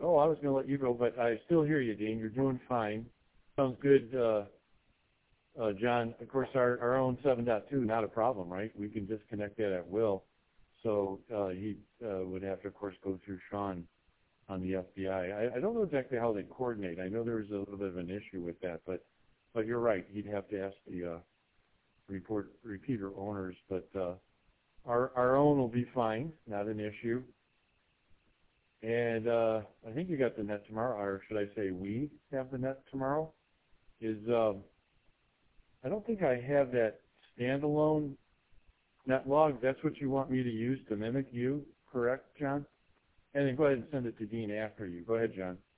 Oh, I was going to let you go, but I still hear you, Dean. You're doing fine. Sounds good, John. Of course, our own 7.2, not a problem, right? We can disconnect that at will. So he would have to, of course, go through Sean on the FBI. I don't know exactly how they coordinate. I know there was a little bit of an issue with that, but you're right. He'd have to ask the repeater owners, but our own will be fine, not an issue. And I think you got the net tomorrow, or should I say we have the net tomorrow? I don't think I have that standalone net log. That's what you want me to use to mimic you, correct, John? And then go ahead and send it to Dean after you. Go ahead, John.